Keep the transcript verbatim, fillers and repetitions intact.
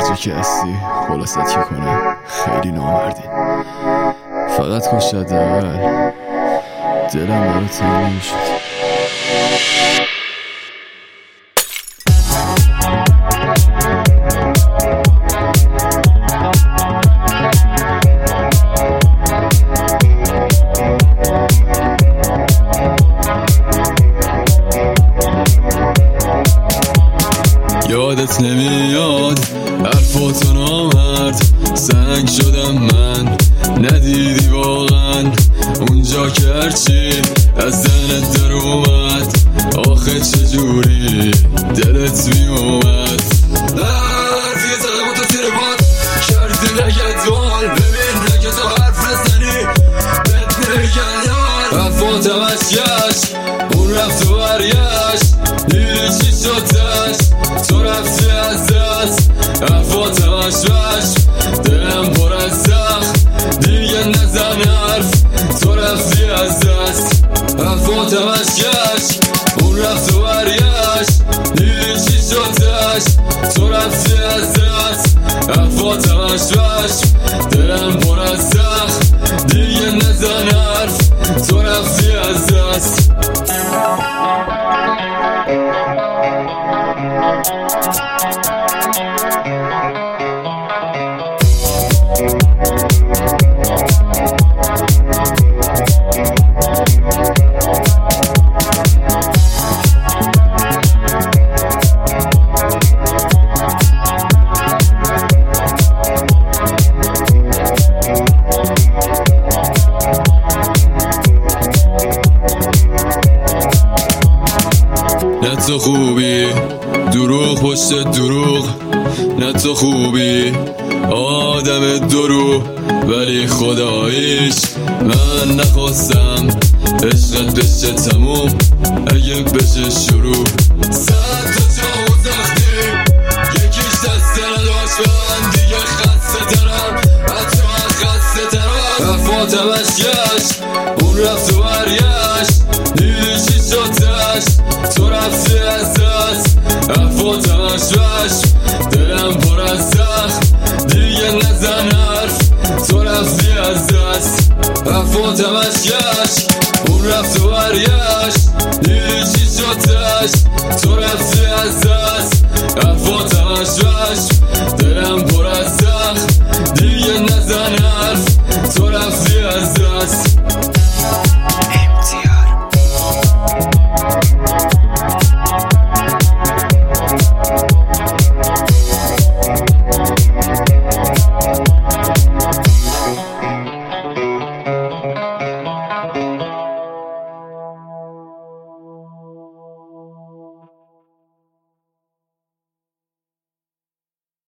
هرچی که هستی خلاصت که کنم خیلی نامردی. فقط خوش حداقل دلم برای تنگ نمیشد. یادت نمیاد حرفاتو نامرد، سنگ شدم من ندیدی واقعا اونجا که هرچی از دهنت در اومد آخه چجوری دلت میومد. حرفی زدم و تو تیر باد کردی لگت وال، ببین نگه تو حرف نزنی بهت نمیگن یاد. حرفاتم از گشت اون رفت و برگشت، دیدی چی شد دشت تو رفتی از دست. حرفاتم اشوش دلم پر از زخم، دیگه نزن حرف تو رفتی از دست. حرفاتم اشکش اون رفت و برگشت، دیدی چی شد دشت تو رفتی از دست. حرفاتم اشوش دلم پر از زخم، دیگه نزن حرف تو رفتی از دست. نه تو خوبی دروغ پشت دروغ، نه تو خوبی آدم دروغ، ولی خداییش من نخواستم عشقت بشه تموم اگه بشه شروع. صد تا جا و زخمی یکیش دست نداشت من دیگه خسته ترم، حتی من خسته ترم. حرفاتم اشکش اون رفت و برگشت، دیدی چی شد دشت تو رفتی از دست. حرفاتم اشوش دلم پر از زخم، دیگه نزن حرف تو رفتی از دست. حرفاتم اشکش اون رفت و برگشت، دیدی چی شد دشت تو رفتی از دست.